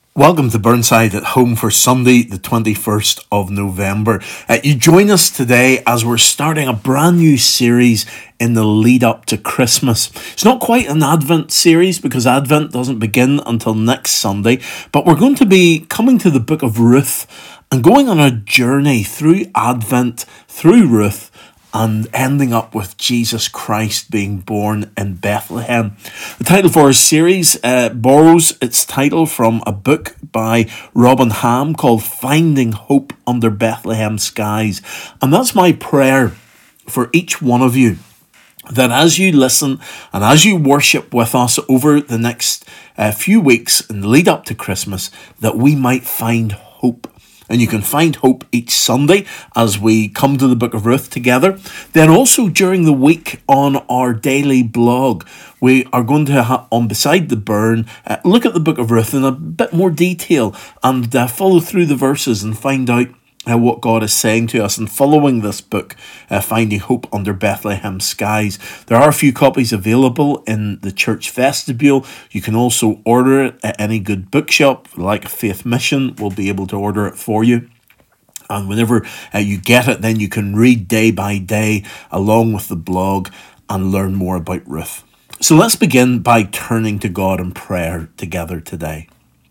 Welcome to Burnside at Home for Sunday, the 21st of November. You join us today as we're starting a brand new series in the lead up to Christmas. It's not quite an Advent series because Advent doesn't begin until next Sunday, but we're going to be coming to the book of Ruth and going on a journey through Advent, through Ruth, and ending up with Jesus Christ being born in Bethlehem. The title for our series borrows its title from a book by Robin Ham called Finding Hope Under Bethlehem Skies. And that's my prayer for each one of you, that as you listen and as you worship with us over the next few weeks in the lead up to Christmas, that we might find hope. And you can find hope each Sunday as we come to the book of Ruth together. Then also during the week on our daily blog, we are going to, on Beside the Burn, look at the book of Ruth in a bit more detail and follow through the verses and find out what God is saying to us. And following this book, Finding Hope Under Bethlehem Skies, there are a few copies available in the church vestibule. You can also order it at any good bookshop, like Faith Mission will be able to order it for you. And whenever you get it, then you can read day by day along with the blog and learn more about Ruth. So let's begin by turning to God in prayer together today.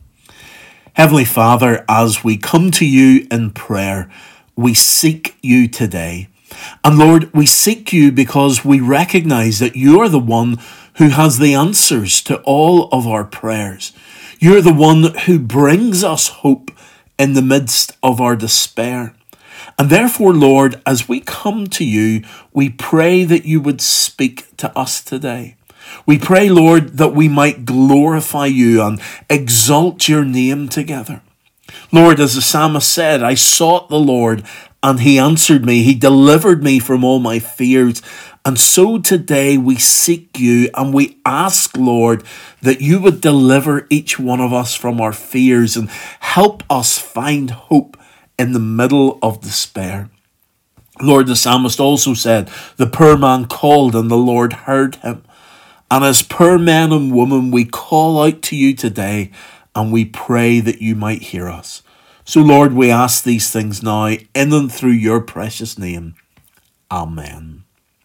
Heavenly Father, as we come to you in prayer, we seek you today. And Lord, we seek you because we recognize that you are the one who has the answers to all of our prayers. You're the one who brings us hope in the midst of our despair. And therefore, Lord, as we come to you, we pray that you would speak to us today. We pray, Lord, that we might glorify you and exalt your name together. Lord, as the psalmist said, I sought the Lord and he answered me. He delivered me from all my fears. And so today we seek you and we ask, Lord, that you would deliver each one of us from our fears and help us find hope in the middle of despair. Lord, the psalmist also said, the poor man called and the Lord heard him. And as poor men and women, we call out to you today and we pray that you might hear us. So, Lord, we ask these things now in and through your precious name. Amen.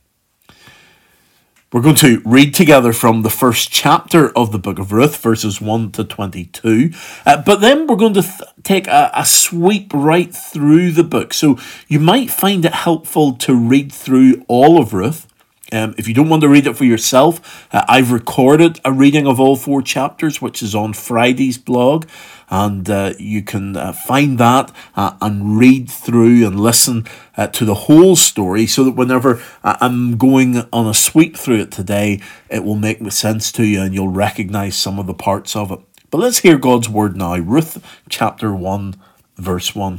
We're going to read together from the first chapter of the book of Ruth, verses 1 to 22. But then we're going to take a sweep right through the book. So you might find it helpful to read through all of Ruth. If you don't want to read it for yourself, I've recorded a reading of all 4 chapters, which is on Friday's blog. And you can find that and read through and listen to the whole story so that whenever I'm going on a sweep through it today, it will make sense to you and you'll recognize some of the parts of it. But let's hear God's word now. Ruth chapter 1, verse 1.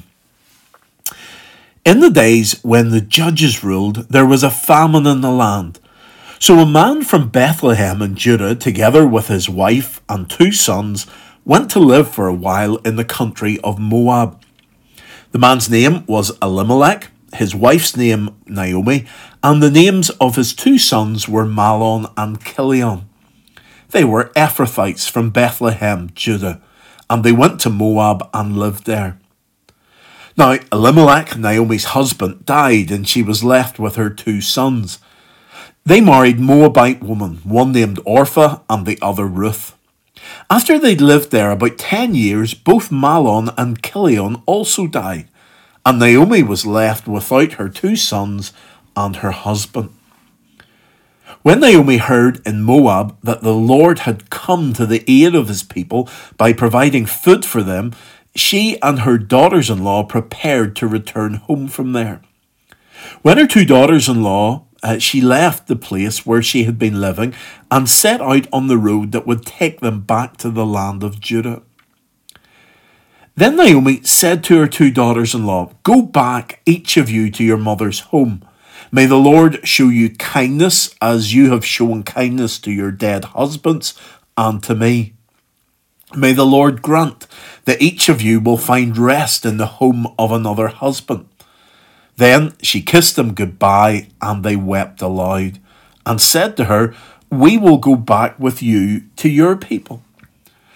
In the days when the judges ruled, there was a famine in the land. So a man from Bethlehem in Judah, together with his wife and 2 sons, went to live for a while in the country of Moab. The man's name was Elimelech, his wife's name Naomi, and the names of his 2 sons were Mahlon and Chilion. They were Ephrathites from Bethlehem, Judah, and they went to Moab and lived there. Now, Elimelech, Naomi's husband, died and she was left with her 2 sons. They married Moabite women, one named Orpah and the other Ruth. After they'd lived there about 10 years, both Mahlon and Chilion also died, and Naomi was left without her 2 sons and her husband. When Naomi heard in Moab that the Lord had come to the aid of his people by providing food for them, she and her daughters-in-law prepared to return home from there. When her 2 daughters-in-law, she left the place where she had been living and set out on the road that would take them back to the land of Judah. Then Naomi said to her 2 daughters-in-law, "Go back, each of you, to your mother's home. May the Lord show you kindness as you have shown kindness to your dead husbands and to me. May the Lord grant that each of you will find rest in the home of another husband." Then she kissed them goodbye, and they wept aloud, and said to her, "We will go back with you to your people."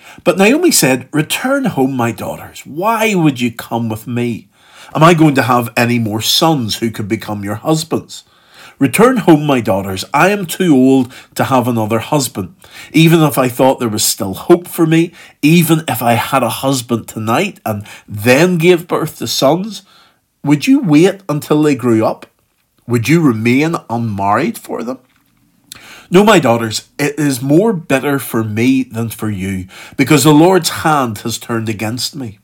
But Naomi said, "Return home, my daughters. Why would you come with me? Am I going to have any more sons who could become your husbands? Return home, my daughters. I am too old to have another husband. Even if I thought there was still hope for me, even if I had a husband tonight and then gave birth to sons, would you wait until they grew up? Would you remain unmarried for them? No, my daughters, it is more bitter for me than for you, because the Lord's hand has turned against me."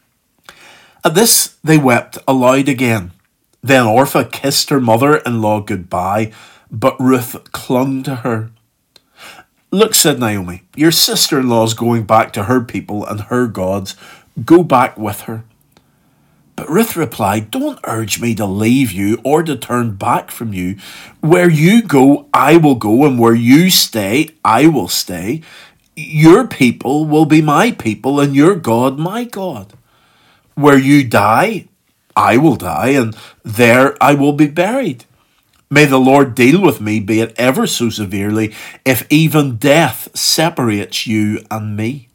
At this they wept aloud again. Then Orpah kissed her mother-in-law goodbye, but Ruth clung to her. "Look," said Naomi, "your sister-in-law is going back to her people and her gods. Go back with her." But Ruth replied, "Don't urge me to leave you or to turn back from you. Where you go, I will go, and where you stay, I will stay. Your people will be my people, and your God my God. Where you die, I will die, and there I will be buried. May the Lord deal with me, be it ever so severely, if even death separates you and me."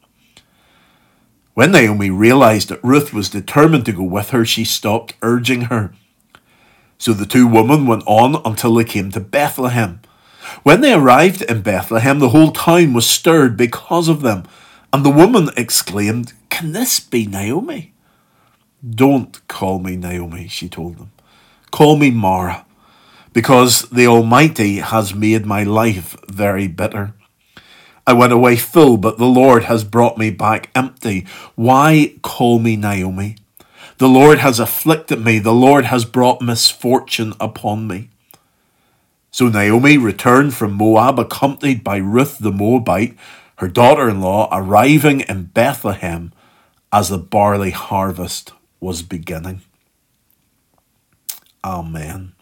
When Naomi realized that Ruth was determined to go with her, she stopped urging her. So the two women went on until they came to Bethlehem. When they arrived in Bethlehem, the whole town was stirred because of them, and the woman exclaimed, "Can this be Naomi?" "Don't call me Naomi," she told them. "Call me Mara, because the Almighty has made my life very bitter. I went away full, but the Lord has brought me back empty. Why call me Naomi? The Lord has afflicted me. The Lord has brought misfortune upon me." So Naomi returned from Moab, accompanied by Ruth the Moabite, her daughter-in-law, arriving in Bethlehem as the barley harvest was beginning. Amen.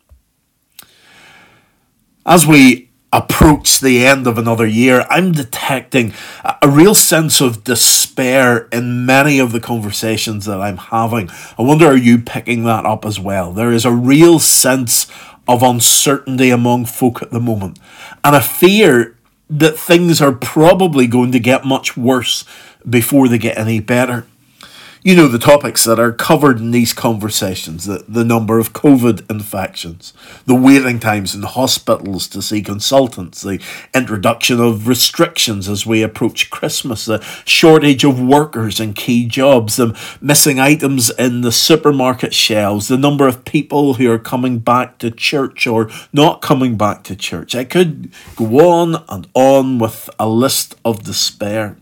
As we approach the end of another year, I'm detecting a real sense of despair in many of the conversations that I'm having. I wonder, are you picking that up as well? There is a real sense of uncertainty among folk at the moment, and a fear that things are probably going to get much worse before they get any better. You know, the topics that are covered in these conversations, the number of COVID infections, the waiting times in hospitals to see consultants, the introduction of restrictions as we approach Christmas, the shortage of workers in key jobs, the missing items in the supermarket shelves, the number of people who are coming back to church or not coming back to church. I could go on with a list of despair.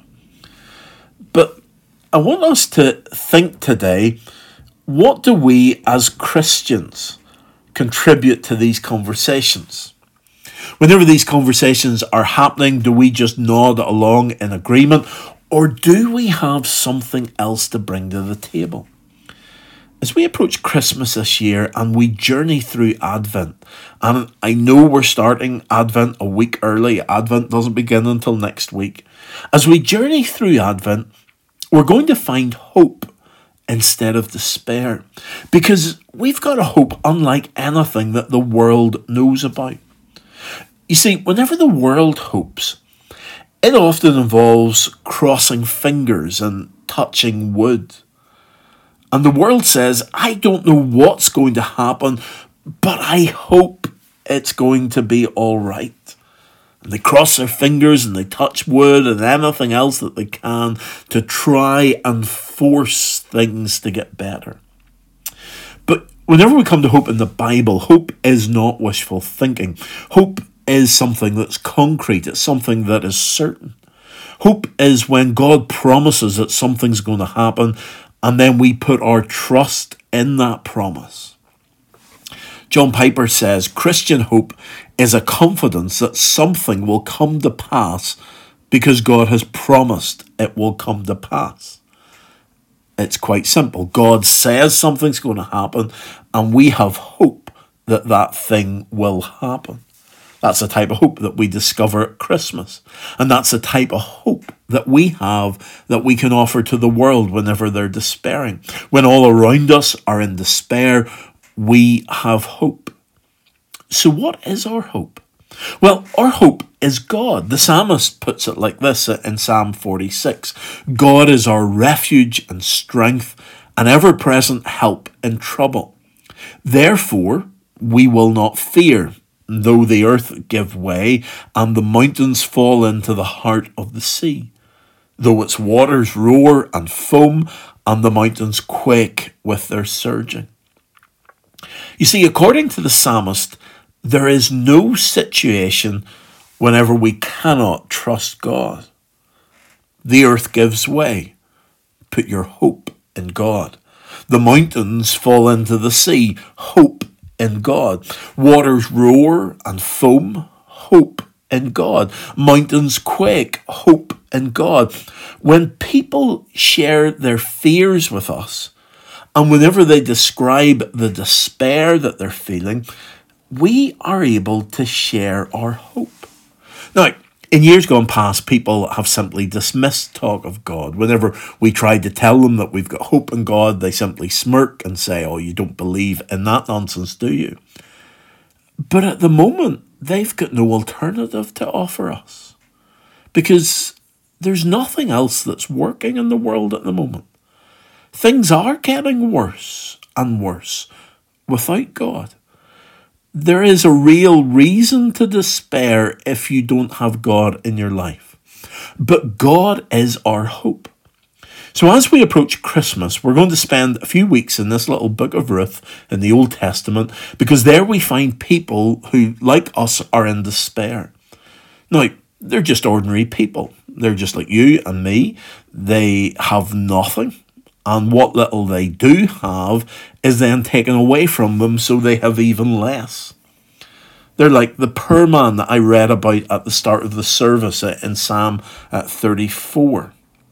But I want us to think today, what do we as Christians contribute to these conversations? Whenever these conversations are happening, do we just nod along in agreement, or do we have something else to bring to the table? As we approach Christmas this year and we journey through Advent, and I know we're starting Advent a week early, Advent doesn't begin until next week. As we journey through Advent, we're going to find hope instead of despair, because we've got a hope unlike anything that the world knows about. You see, whenever the world hopes, it often involves crossing fingers and touching wood. And the world says, "I don't know what's going to happen, but I hope it's going to be all right." And they cross their fingers and they touch wood and anything else that they can to try and force things to get better. But whenever we come to hope in the Bible, hope is not wishful thinking. Hope is something that's concrete. It's something that is certain. Hope is when God promises that something's going to happen, and then we put our trust in that promise. John Piper says, "Christian hope is a confidence that something will come to pass because God has promised it will come to pass." It's quite simple. God says something's going to happen, and we have hope that that thing will happen. That's the type of hope that we discover at Christmas. And that's the type of hope that we have that we can offer to the world whenever they're despairing. When all around us are in despair, we have hope. So what is our hope? Well, our hope is God. The psalmist puts it like this in Psalm 46. God is our refuge and strength, an ever-present help in trouble. Therefore, we will not fear, though the earth give way and the mountains fall into the heart of the sea, though its waters roar and foam and the mountains quake with their surging. You see, according to the psalmist, there is no situation whenever we cannot trust God. The earth gives way. Put your hope in God. The mountains fall into the sea. Hope in God. Waters roar and foam. Hope in God. Mountains quake. Hope in God. When people share their fears with us, and whenever they describe the despair that they're feeling, we are able to share our hope. Now, in years gone past, people have simply dismissed talk of God. Whenever we tried to tell them that we've got hope in God, they simply smirk and say, "Oh, you don't believe in that nonsense, do you?" But at the moment, they've got no alternative to offer us, because there's nothing else that's working in the world at the moment. Things are getting worse and worse without God. There is a real reason to despair if you don't have God in your life. But God is our hope. So as we approach Christmas, we're going to spend a few weeks in this little book of Ruth in the Old Testament, because there we find people who, like us, are in despair. Now, they're just ordinary people. They're just like you and me. They have nothing. And what little they do have is then taken away from them, so they have even less. They're like the poor man that I read about at the start of the service in Psalm 34.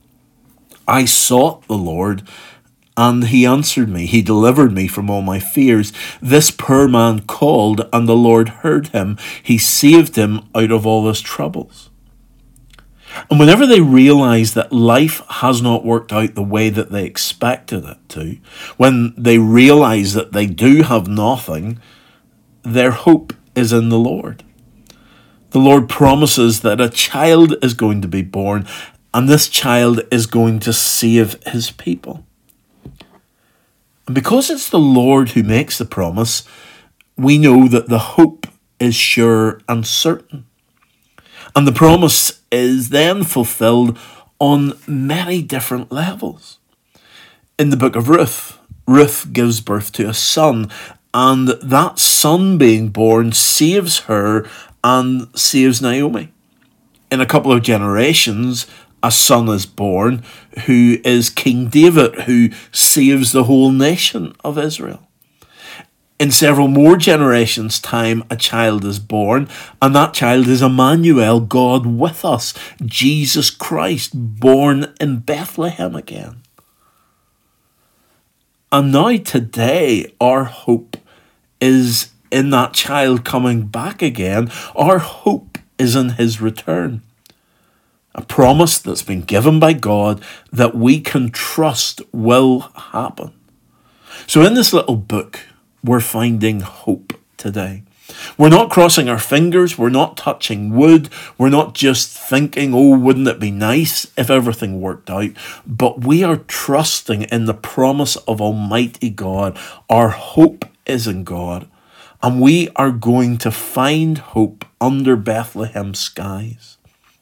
I sought the Lord, and he answered me. He delivered me from all my fears. This poor man called, and the Lord heard him. He saved him out of all his troubles. And whenever they realize that life has not worked out the way that they expected it to, when they realize that they do have nothing, their hope is in the Lord. The Lord promises that a child is going to be born, and this child is going to save his people. And because it's the Lord who makes the promise, we know that the hope is sure and certain. And the promise is then fulfilled on many different levels. In the book of Ruth, Ruth gives birth to a son, and that son being born saves her and saves Naomi. In a couple of generations, a son is born who is King David, who saves the whole nation of Israel. In several more generations' time, a child is born, and that child is Emmanuel, God with us, Jesus Christ, born in Bethlehem again. And now today, our hope is in that child coming back again. Our hope is in his return. A promise that's been given by God that we can trust will happen. So in this little book, we're finding hope today. We're not crossing our fingers. We're not touching wood. We're not just thinking, oh, wouldn't it be nice if everything worked out? But we are trusting in the promise of Almighty God. Our hope is in God. And we are going to find hope under Bethlehem skies.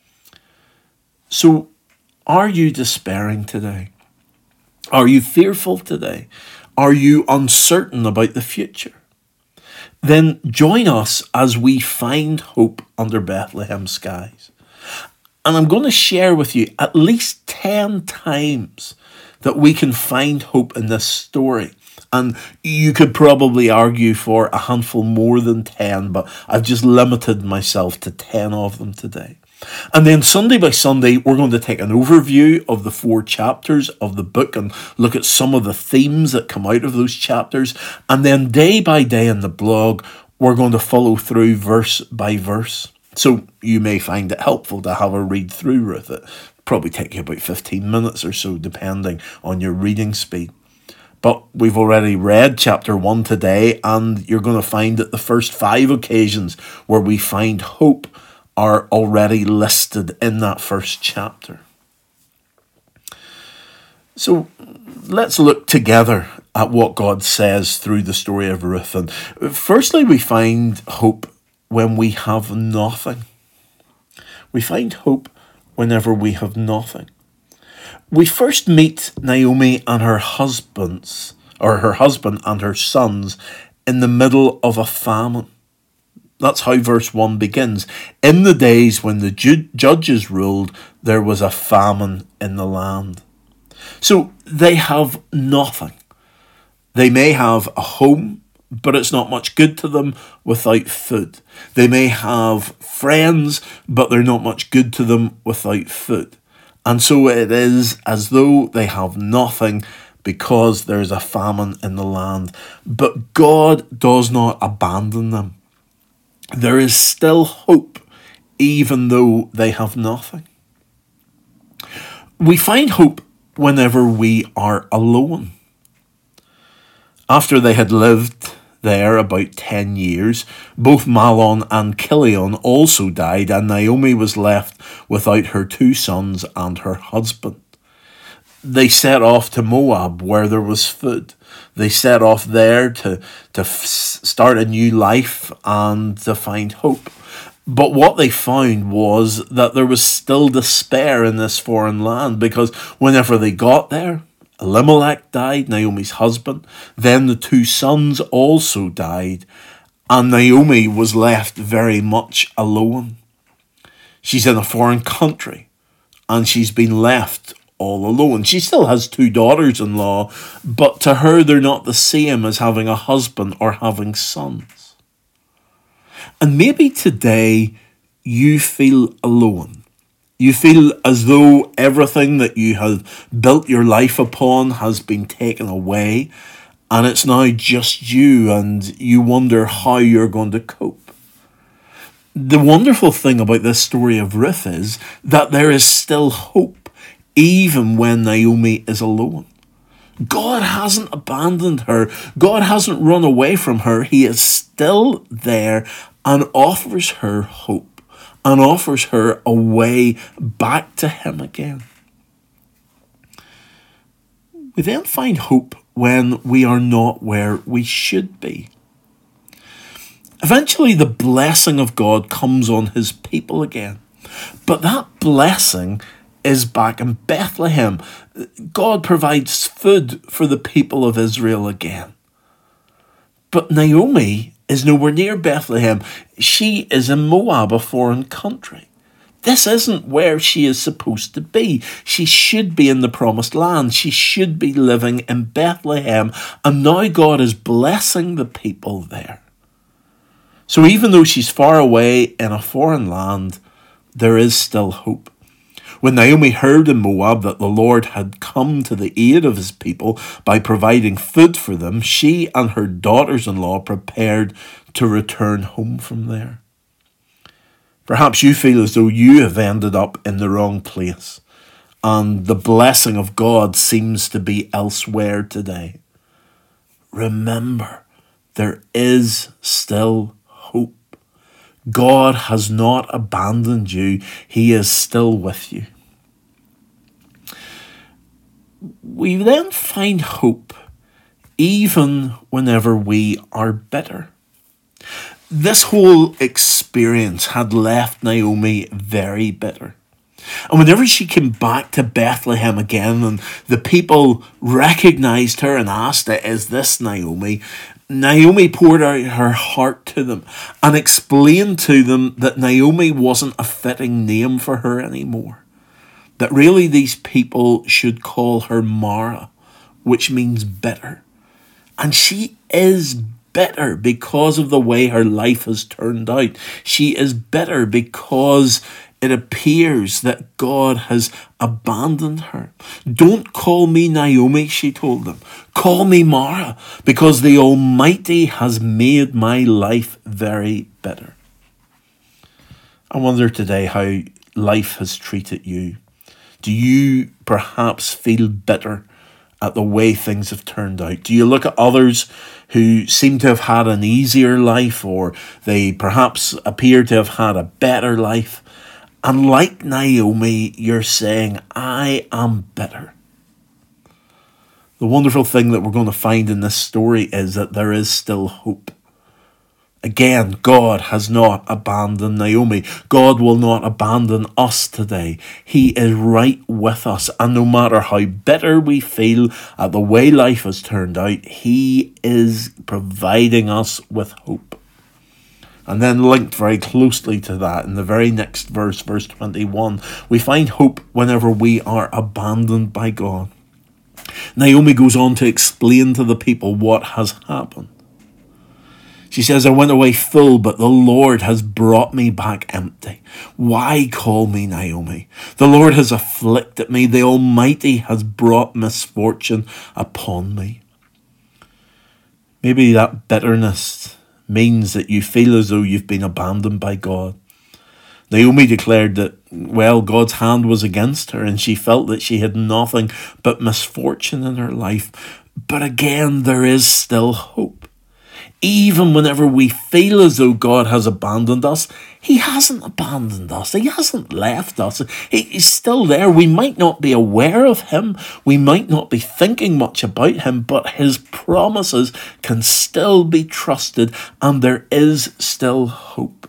So, are you despairing today? Are you fearful today? Are you uncertain about the future? Then join us as we find hope under Bethlehem skies. And I'm going to share with you at least 10 times that we can find hope in this story. And you could probably argue for a handful more than 10, but I've just limited myself to 10 of them today. And then Sunday by Sunday, we're going to take an overview of the 4 chapters of the book and look at some of the themes that come out of those chapters. And then day by day in the blog, we're going to follow through verse by verse. So you may find it helpful to have a read through Ruth. It probably take you about 15 minutes or so, depending on your reading speed. But we've already read chapter 1 today, and you're going to find that the first 5 occasions where we find hope are already listed in that first chapter. So let's look together at what God says through the story of Ruth. And firstly, we find hope when we have nothing. We find hope whenever we have nothing. We first meet Naomi and her husband and her sons in the middle of a famine. That's how verse 1 begins. In the days when the judges ruled, there was a famine in the land. So they have nothing. They may have a home, but it's not much good to them without food. They may have friends, but they're not much good to them without food. And so it is as though they have nothing because there's a famine in the land. But God does not abandon them. There is still hope, even though they have nothing. We find hope whenever we are alone. After they had lived there about 10 years, both Mahlon and Chilion also died, and Naomi was left without her 2 sons and her husband. They set off to Moab, where there was food. They set off there to start a new life and to find hope. But what they found was that there was still despair in this foreign land, because whenever they got there, Elimelech died, Naomi's husband. Then the 2 sons also died, and Naomi was left very much alone. She's in a foreign country, and she's been left all alone. She still has 2 daughters-in-law, but to her they're not the same as having a husband or having sons. And maybe today you feel alone. You feel as though everything that you have built your life upon has been taken away, and it's now just you, and you wonder how you're going to cope. The wonderful thing about this story of Ruth is that there is still hope, even when Naomi is alone. God hasn't abandoned her. God hasn't run away from her. He is still there and offers her hope, and offers her a way back to him again. We then find hope when we are not where we should be. Eventually, the blessing of God comes on his people again. But that blessing is back in Bethlehem. God provides food for the people of Israel again. But Naomi is nowhere near Bethlehem. She is in Moab, a foreign country. This isn't where she is supposed to be. She should be in the promised land. She should be living in Bethlehem. And now God is blessing the people there. So even though she's far away in a foreign land, there is still hope. When Naomi heard in Moab that the Lord had come to the aid of his people by providing food for them, she and her daughters-in-law prepared to return home from there. Perhaps you feel as though you have ended up in the wrong place, and the blessing of God seems to be elsewhere today. Remember, there is still hope. God has not abandoned you. He is still with you. We then find hope even whenever we are bitter. This whole experience had left Naomi very bitter. And whenever she came back to Bethlehem again and the people recognized her and asked her, "Is this Naomi?" Naomi poured out her heart to them and explained to them that Naomi wasn't a fitting name for her anymore. That really these people should call her Mara, which means bitter. And she is bitter because of the way her life has turned out. She is bitter because it appears that God has abandoned her. "Don't call me Naomi," she told them. "Call me Mara, because the Almighty has made my life very bitter." I wonder today how life has treated you. Do you perhaps feel bitter at the way things have turned out? Do you look at others who seem to have had an easier life, or they perhaps appear to have had a better life? And like Naomi, you're saying, I am bitter. The wonderful thing that we're going to find in this story is that there is still hope. Again, God has not abandoned Naomi. God will not abandon us today. He is right with us. And no matter how bitter we feel at the way life has turned out, He is providing us with hope. And then linked very closely to that, in the very next verse, verse 21, we find hope whenever we are abandoned by God. Naomi goes on to explain to the people what has happened. She says, I went away full, but the Lord has brought me back empty. Why call me Naomi? The Lord has afflicted me. The Almighty has brought misfortune upon me. Maybe that bitterness means that you feel as though you've been abandoned by God. Naomi declared that, well, God's hand was against her, and she felt that she had nothing but misfortune in her life. But again, there is still hope. Even whenever we feel as though God has abandoned us, He hasn't abandoned us. He hasn't left us. He's still there. We might not be aware of Him. We might not be thinking much about Him, but His promises can still be trusted, and there is still hope.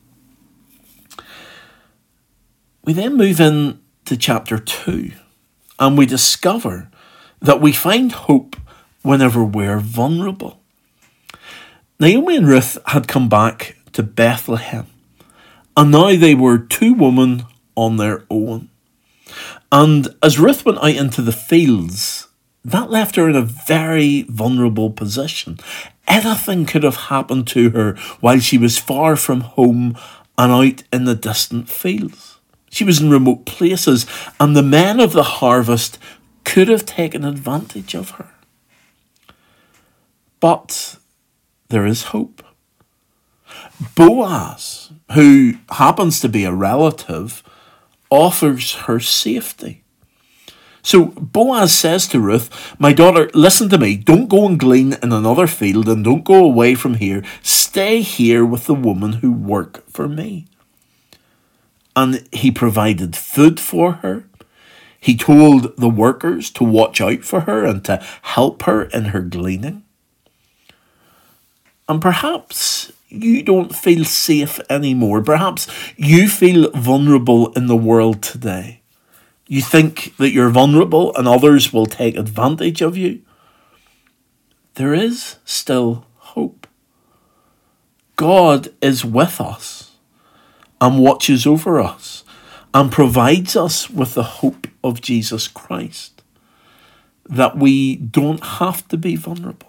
We then move in to chapter 2, and we discover that we find hope whenever we're vulnerable. Naomi and Ruth had come back to Bethlehem, and now they were two women on their own. And as Ruth went out into the fields, that left her in a very vulnerable position. Anything could have happened to her while she was far from home and out in the distant fields. She was in remote places, and the men of the harvest could have taken advantage of her. But there is hope. Boaz, who happens to be a relative, offers her safety. So Boaz says to Ruth, my daughter, listen to me. Don't go and glean in another field, and don't go away from here. Stay here with the woman who work for me. And he provided food for her. He told the workers to watch out for her and to help her in her gleaning. And perhaps you don't feel safe anymore. Perhaps you feel vulnerable in the world today. You think that you're vulnerable and others will take advantage of you. There is still hope. God is with us and watches over us and provides us with the hope of Jesus Christ, that we don't have to be vulnerable.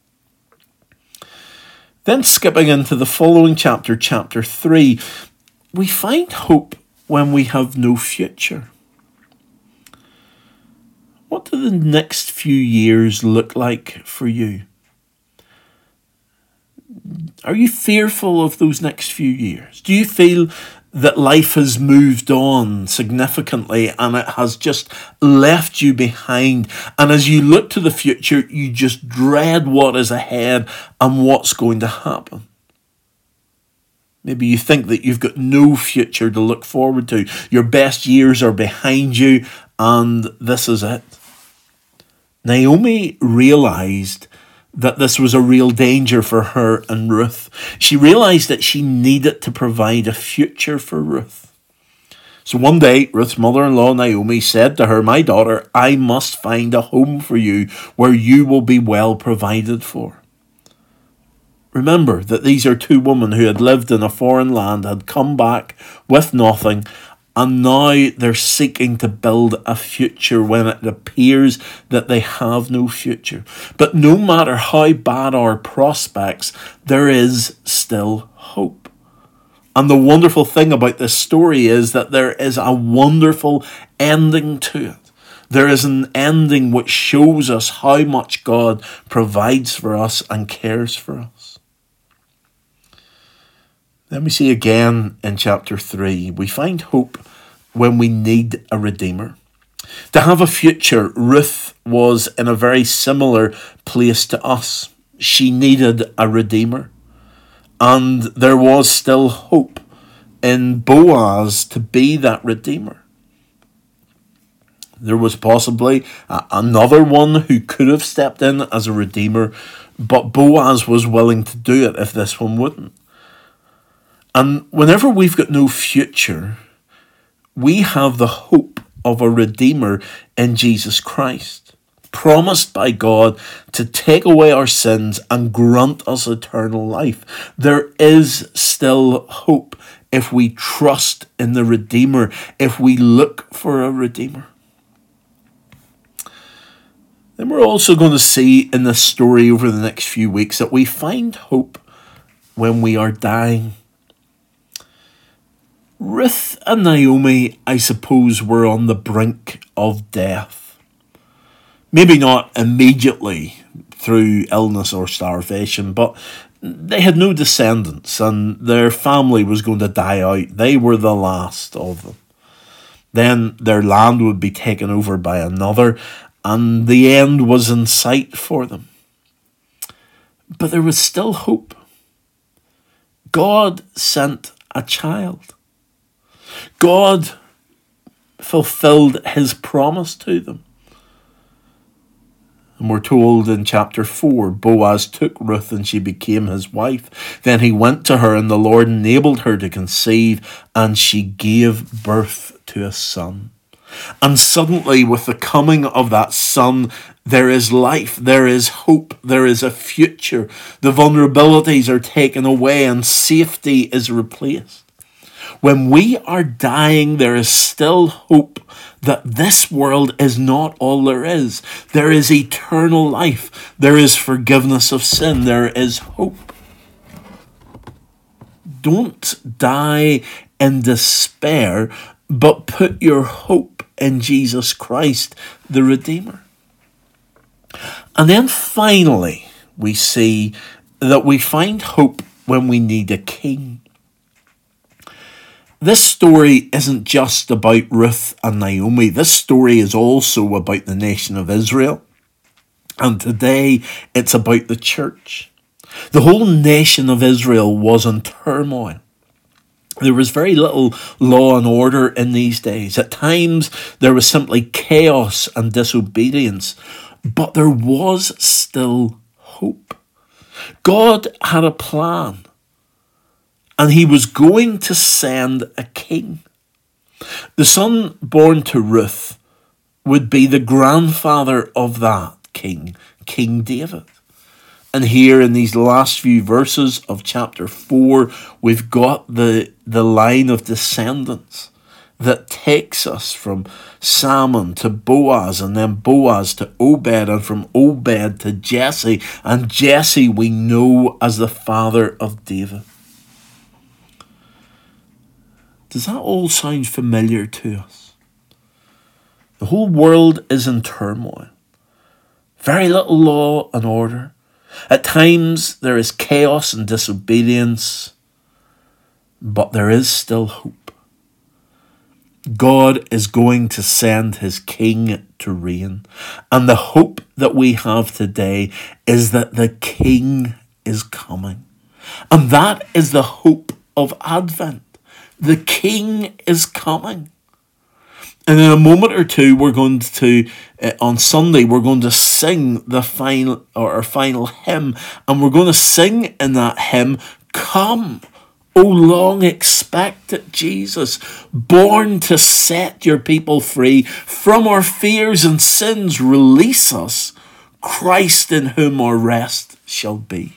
Then skipping into the following chapter, chapter 3, we find hope when we have no future. What do the next few years look like for you? Are you fearful of those next few years? Do you feel that life has moved on significantly and it has just left you behind? And as you look to the future, you just dread what is ahead and what's going to happen. Maybe you think that you've got no future to look forward to. Your best years are behind you and this is it. Naomi realized that this was a real danger for her and Ruth. She realized that she needed to provide a future for Ruth. So one day, Ruth's mother-in-law Naomi said to her, my daughter, I must find a home for you where you will be well provided for. Remember that these are two women who had lived in a foreign land, had come back with nothing, and now they're seeking to build a future when it appears that they have no future. But no matter how bad our prospects, there is still hope. And the wonderful thing about this story is that there is a wonderful ending to it. There is an ending which shows us how much God provides for us and cares for us. Then we see again in chapter 3, we find hope when we need a redeemer. To have a future, Ruth was in a very similar place to us. She needed a redeemer. And there was still hope in Boaz to be that redeemer. There was possibly another one who could have stepped in as a redeemer, but Boaz was willing to do it if this one wouldn't. And whenever we've got no future, we have the hope of a redeemer in Jesus Christ, promised by God to take away our sins and grant us eternal life. There is still hope if we trust in the Redeemer, if we look for a Redeemer. Then we're also going to see in this story over the next few weeks that we find hope when we are dying. Ruth and Naomi, I suppose, were on the brink of death. Maybe not immediately through illness or starvation, but they had no descendants and their family was going to die out. They were the last of them. Then their land would be taken over by another, and the end was in sight for them. But there was still hope. God sent a child. God fulfilled his promise to them. And we're told in chapter 4, Boaz took Ruth and she became his wife. Then he went to her and the Lord enabled her to conceive, and she gave birth to a son. And suddenly, with the coming of that son, there is life, there is hope, there is a future. The vulnerabilities are taken away and safety is replaced. When we are dying, there is still hope that this world is not all there is. There is eternal life. There is forgiveness of sin. There is hope. Don't die in despair, but put your hope in Jesus Christ, the Redeemer. And then finally, we see that we find hope when we need a king. This story isn't just about Ruth and Naomi. This story is also about the nation of Israel. And today it's about the church. The whole nation of Israel was in turmoil. There was very little law and order in these days. At times there was simply chaos and disobedience. But there was still hope. God had a plan. And he was going to send a king. The son born to Ruth would be the grandfather of that king, King David. And here in these last few verses of chapter 4, we've got the line of descendants that takes us from Salmon to Boaz, and then Boaz to Obed, and from Obed to Jesse. And Jesse we know as the father of David. Does that all sound familiar to us? The whole world is in turmoil. Very little law and order. At times there is chaos and disobedience, but there is still hope. God is going to send his king to reign. And the hope that we have today is that the king is coming. And that is the hope of Advent. The king is coming. And in a moment or two, we're going to, on Sunday, we're going to sing our final hymn. And we're going to sing in that hymn, "Come, O long expected Jesus, born to set your people free. From our fears and sins release us, Christ in whom our rest shall be."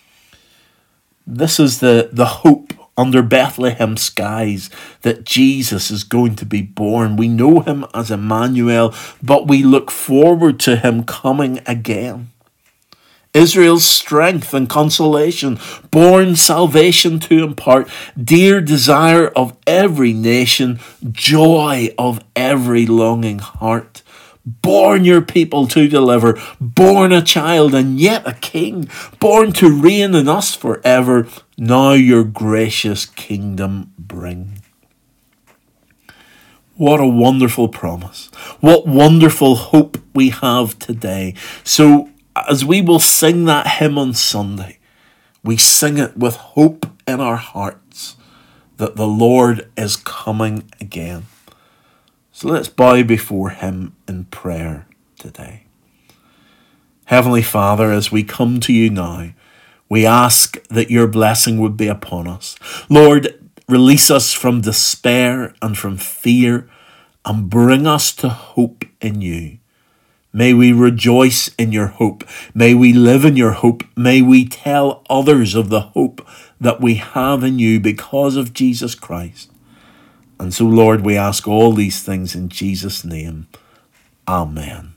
This is the hope under Bethlehem skies, that Jesus is going to be born. We know him as Emmanuel, but we look forward to him coming again. Israel's strength and consolation, born salvation to impart, dear desire of every nation, joy of every longing heart. Born your people to deliver, born a child and yet a king, born to reign in us forever, now your gracious kingdom bring. What a wonderful promise. What wonderful hope we have today. So as we will sing that hymn on Sunday, we sing it with hope in our hearts that the Lord is coming again. So let's bow before him in prayer today. Heavenly Father, as we come to you now, we ask that your blessing would be upon us. Lord, release us from despair and from fear and bring us to hope in you. May we rejoice in your hope. May we live in your hope. May we tell others of the hope that we have in you because of Jesus Christ. And so, Lord, we ask all these things in Jesus' name. Amen.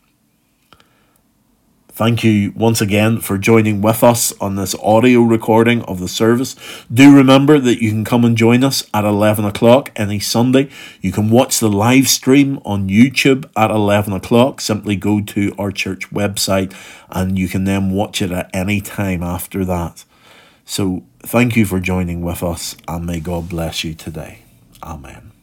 Thank you once again for joining with us on this audio recording of the service. Do remember that you can come and join us at 11 o'clock any Sunday. You can watch the live stream on YouTube at 11 o'clock. Simply go to our church website and you can then watch it at any time after that. So thank you for joining with us and may God bless you today. Amen.